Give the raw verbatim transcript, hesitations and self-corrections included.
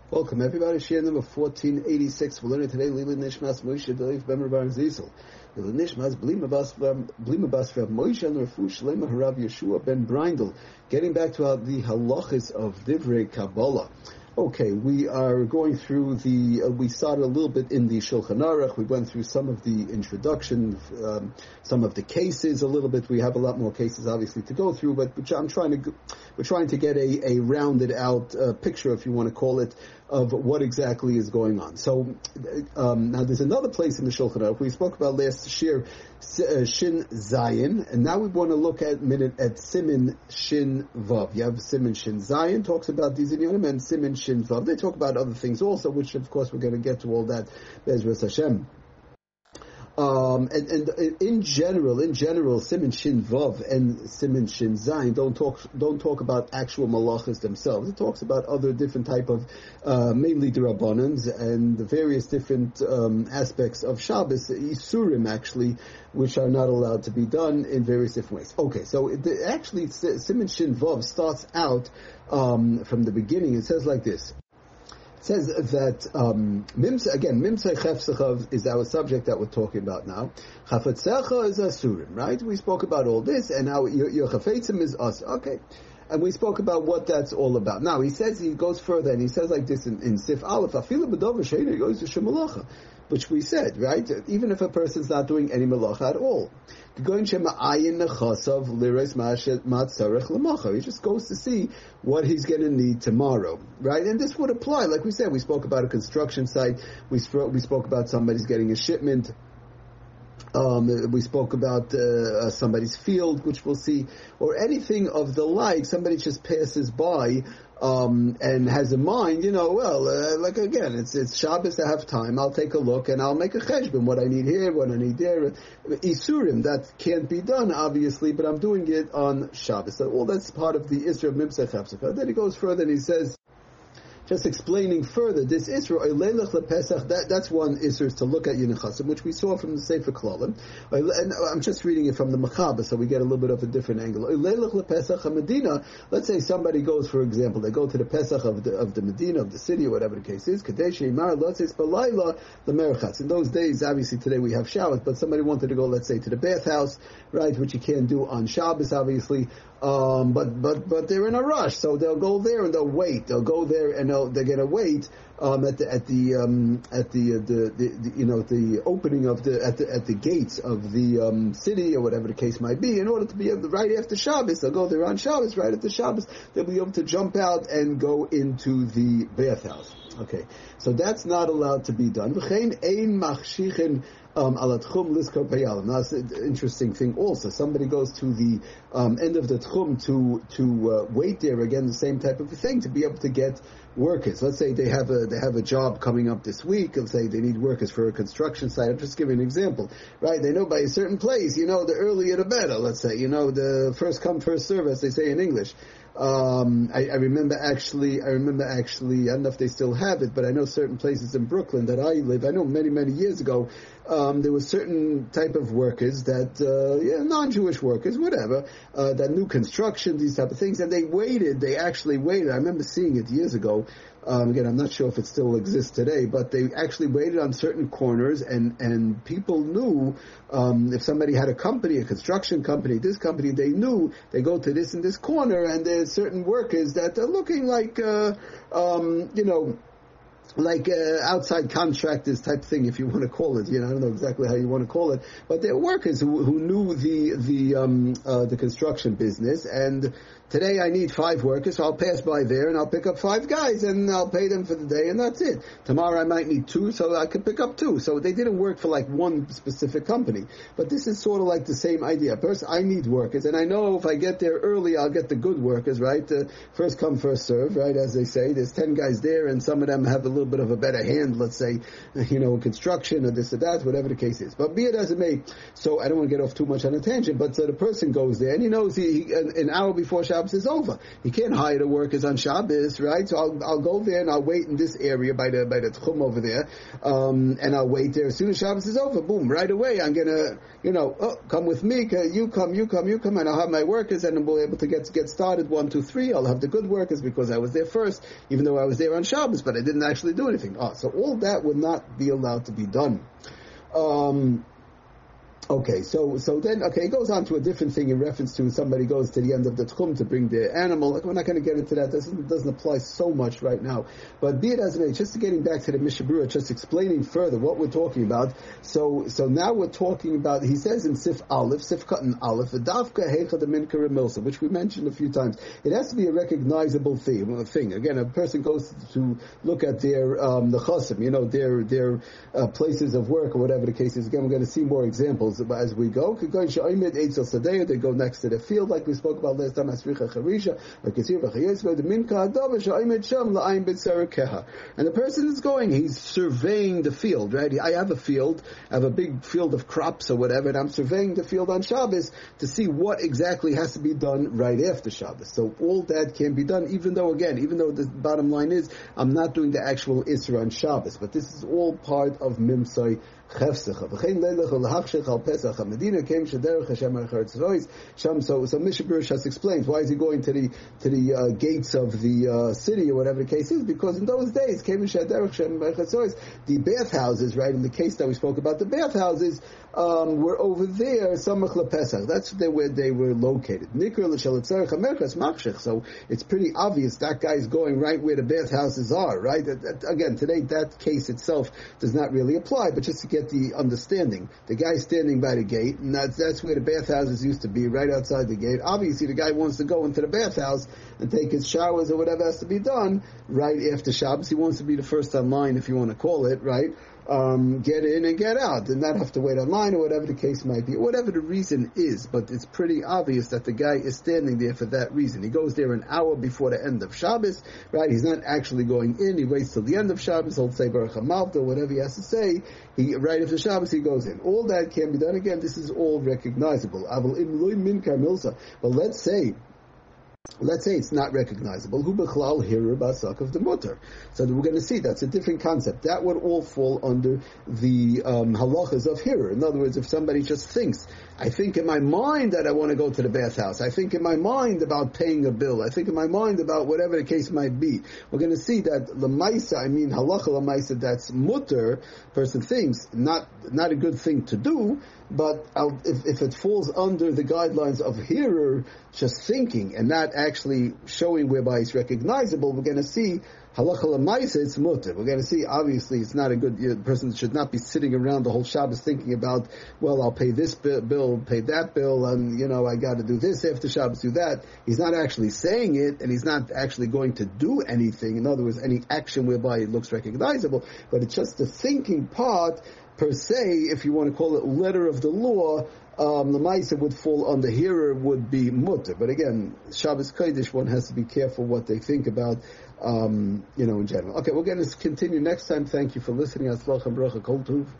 Welcome everybody. Share number fourteen eighty-six. We're learning today Lila Nishmas Moshe Deliv Bemer Bar Zisel. Lila Nishmas Blima Bas Rav Moshe and Rafu Shlema Harav Yeshua Ben Brindel. Getting back to uh, the halachas of Divrei Kabbalah. Okay, we are going through the, uh, we started a little bit in the Shulchan Aruch, we went through some of the introduction, um, some of the cases a little bit. We have a lot more cases obviously to go through, but I'm trying to, we're trying to get a, a rounded out uh, picture, if you want to call it, of what exactly is going on. So, um, now there's another place in the Shulchan Aruch, we spoke about last year, uh, Shin Zayin, and now we want to look at minute at Simin Shin Vav. You have Simin Shin Zayin, talks about these inyanim, and Simin Shin Vav. They talk about other things also, which of course we're going to get to all that, Bezras Hashem. Um, and, and in general, in general, Simin Shin Vav and Simin Shin Zayin don't talk don't talk about actual malachas themselves. It talks about other different type of, uh, mainly D'Rabbanans and the various different um, aspects of Shabbos, Isurim actually, which are not allowed to be done in various different ways. Okay, so the, actually Simin Shin Vav starts out um, from the beginning. It says like this. It says that, um, Mimsa, again, Mimsa Chefsecha is our subject that we're talking about now. Chafetzecha is Asurim, right? We spoke about all this, and now your, your Chafetzim is us. Okay. And we spoke about what that's all about. Now, he says, he goes further, and he says like this in, in Sif Aleph, Afilu B'dov Shena, he goes to Shemalacha, which we said, right? Even if a person's not doing any malacha at all. He just goes to see what he's going to need tomorrow, right? And this would apply, like we said, we spoke about a construction site, we, sp- we spoke about somebody's getting a shipment, Um, we spoke about uh, somebody's field, which we'll see, or anything of the like. Somebody just passes by um, and has in mind, you know, well, uh, like again, it's it's Shabbos, I have time, I'll take a look and I'll make a cheshbon, what I need here, what I need there. Isurim, that can't be done, obviously, but I'm doing it on Shabbos. So all that's part of the Isra of Mimsa Chefsecha. Then he goes further and he says, just explaining further, this Isra, that, that's one Isra to look at Yinichasim, which we saw from the Sefer Klalim. And I'm just reading it from the Machaba, so we get a little bit of a different angle. Medina, let's say somebody goes, for example, they go to the Pesach of the, of the Medina, of the city, or whatever the case is, in those days, obviously today we have showers, but somebody wanted to go, let's say, to the bathhouse, right, which you can't do on Shabbos, obviously, um, but, but, but they're in a rush, so they'll go there and they'll wait, they'll go there and they'll, they're gonna wait, um, at the, at the, um, at the, uh, the, the, the, you know, the opening of the, at the, at the gates of the, um, city, or whatever the case might be, in order to be able to, right after Shabbos, they'll go there on Shabbos, right after Shabbos, they'll be able to jump out and go into the bathhouse. Okay, so that's not allowed to be done. Um, now, that's an interesting thing also. Somebody goes to the um, end of the tchum to to uh, wait there, again, the same type of a thing, to be able to get workers. Let's say they have a they have a job coming up this week. Let's say they need workers for a construction site. I'll just give you an example, right? They know by a certain place, you know, the earlier the better. Let's say, you know, the first come, first serve, as they say in English. Um, I, I remember actually, I remember actually, I don't know if they still have it, but I know certain places in Brooklyn that I live, I know many, many years ago, um, there were certain type of workers that, uh, yeah, non-Jewish workers, whatever, uh, that knew construction, these type of things, and they waited, they actually waited. I remember seeing it years ago. Um, again, I'm not sure if it still exists today, but they actually waited on certain corners, and, and people knew, um, if somebody had a company, a construction company, this company, they knew they go to this and this corner, and there's certain workers that are looking like, uh, um, you know, like uh, outside contractors type thing, if you want to call it. You know, I don't know exactly how you want to call it, but they're workers who who knew the the um uh, the construction business. And today I need five workers, so I'll pass by there and I'll pick up five guys and I'll pay them for the day, and that's it. Tomorrow I might need two, so I could pick up two. So they didn't work for like one specific company, but this is sort of like the same idea. First, I need workers, and I know if I get there early, I'll get the good workers, right? Uh, first come, first serve, right? As they say, there's ten guys there, and some of them have a little little bit of a better hand, let's say, you know, in construction or this or that, whatever the case is. But be it as it may, so I don't want to get off too much on a tangent, but so the person goes there and he knows he, he an, an hour before Shabbos is over. He can't hire the workers on Shabbos, right? So I'll, I'll go there and I'll wait in this area by the, by the Tchum over there, um, and I'll wait there. As soon as Shabbos is over, boom, right away, I'm gonna, you know, oh, come with me, you come, you come, you come, and I'll have my workers and we'll be able to get, get started, one, two, three. I'll have the good workers because I was there first, even though I was there on Shabbos, but I didn't actually do anything. Oh, so all that would not be allowed to be done. Um, Okay, so so then, okay, it goes on to a different thing in reference to somebody goes to the end of the tchum to bring the animal. Like, we're not going to get into that. This doesn't, doesn't apply so much right now. But be it as it may, just getting back to the Mishnah Berurah, just explaining further what we're talking about. So so now we're talking about, he says in Sif Aleph, Sif Katan Aleph, V'davka heicha de minka remilsa, which we mentioned a few times. It has to be a recognizable thing. thing. Again, a person goes to look at their, um, the chasim, you know, their, their uh, places of work or whatever the case is. Again, we're going to see more examples as we go. They go next to the field, like we spoke about last time. And the person is going, he's surveying the field, right? I have a field, I have a big field of crops or whatever, and I'm surveying the field on Shabbos to see what exactly has to be done right after Shabbos. So all that can be done, even though, again, even though the bottom line is, I'm not doing the actual Isra on Shabbos, but this is all part of Mimsai Chefsecha. So, so Mishnah Berurah just explains why is he going to the to the uh, gates of the uh, city or whatever the case is, because in those days, the bathhouses, right? In the case that we spoke about, the bathhouses um, were over there, Samach LePesach. That's where they were located. So it's pretty obvious that guy's going right where the bathhouses are, right? That, that, again, today that case itself does not really apply, but just to get the understanding, the guy's standing by the gate, and that's, that's where the bathhouses used to be, right outside the gate. Obviously, the guy wants to go into the bathhouse and take his showers or whatever has to be done right after Shabbos. He wants to be the first online, if you want to call it, right? Um, get in and get out, and not have to wait online or whatever the case might be, whatever the reason is. But it's pretty obvious that the guy is standing there for that reason. He goes there an hour before the end of Shabbos, right? He's not actually going in. He waits till the end of Shabbos. He'll say Baruch HaMalta, whatever he has to say. He right after Shabbos he goes in. All that can be done. Again, this is all recognizable. But let's say. Let's say it's not recognizable. Hu b'chlal hirer basak of the mutter. So we're going to see that's a different concept. That would all fall under the um, halachas of hirer. In other words, if somebody just thinks, I think in my mind that I want to go to the bathhouse. I think in my mind about paying a bill. I think in my mind about whatever the case might be. We're going to see that lemaisa, I mean halacha lemaisa, that's mutter. Person thinks not not a good thing to do. But I'll, if, if it falls under the guidelines of hearer, just thinking and not actually showing whereby it's recognizable, we're going to see halacha l'maisa, it's mutter. We're going to see, obviously, it's not a good, you know, person should not be sitting around the whole Shabbos thinking about, well, I'll pay this bill, pay that bill, and, you know, I got to do this after Shabbos, do that. He's not actually saying it, and he's not actually going to do anything. In other words, any action whereby it looks recognizable, but it's just the thinking part. Per se, if you want to call it letter of the law, um, the Maisa would fall on the hearer, would be mutter. But again, Shabbos Kodesh, one has to be careful what they think about, um, you know, in general. Okay, we're going to continue next time. Thank you for listening. Atzlach and bracha kol tuv.